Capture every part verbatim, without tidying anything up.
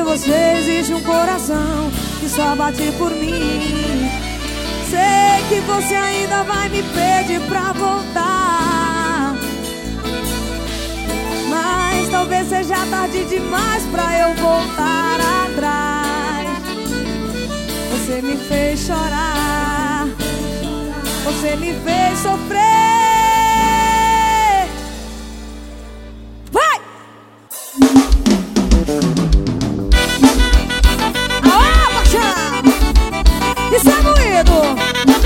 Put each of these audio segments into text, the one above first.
você existe um coração que só bate por mim. Sei que você ainda vai me pedir pra voltar, mas talvez seja tarde demais pra eu voltar atrás. Você me fez chorar, você me fez sofrer. Vai! Aô, paixão! Isso é moído!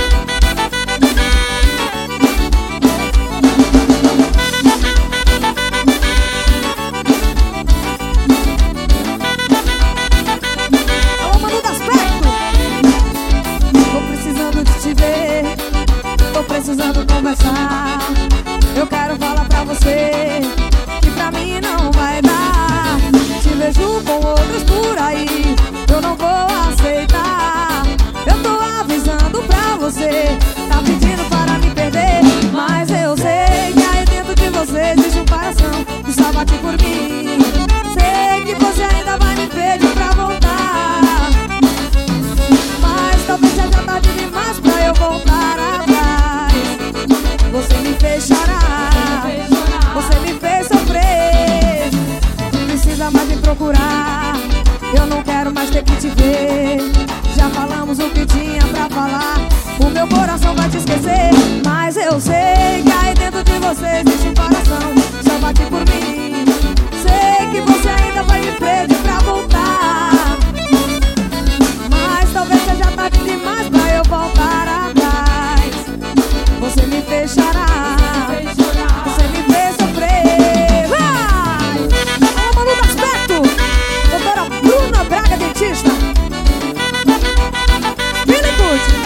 Alô, Manu das Perto! Tô precisando de te ver, tô precisando conversar. Eu quero falar pra você que pra mim não vai dar. Te vejo com outros por aí, eu não vou aceitar. Eu tô avisando pra você, tá pedindo para me perder, mas eu sei que aí dentro de você existe um coração que só bate por mim. Sei que você ainda vai me pedir pra voltar, mas talvez seja tarde demais pra eu voltar atrás. Você me fez chorar, você me fez sofrer. Não precisa mais me procurar, eu não quero mais ter que te ver. Já falamos o que tinha pra falar, o meu coração vai te esquecer, mas eu sei que aí dentro de você existe um coração que só bate por mim. Sei que você ainda vai me pedir pra voltar, mas talvez seja tarde demais pra eu voltar atrás. Você me fez chorar, você me fez sofrer. Vai! Alô, Manu das Perto, doutora Bruna Braga, dentista. Billy Good.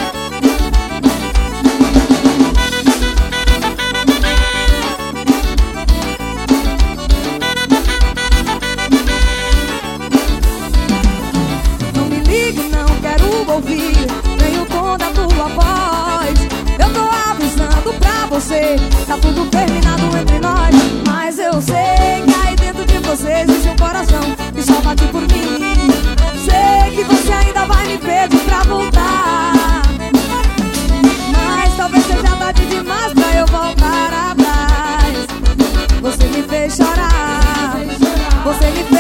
Não me ligue, não quero ouvir nem o tom da tua voz. Eu tô avisando pra você, tá tudo terminado entre nós, mas eu sei que aí dentro de você existe um coração que só bate por mim. Sei que você ainda vai me pedir pra voltar, mas talvez seja tarde demais pra eu voltar atrás. Você me fez chorar, você me fez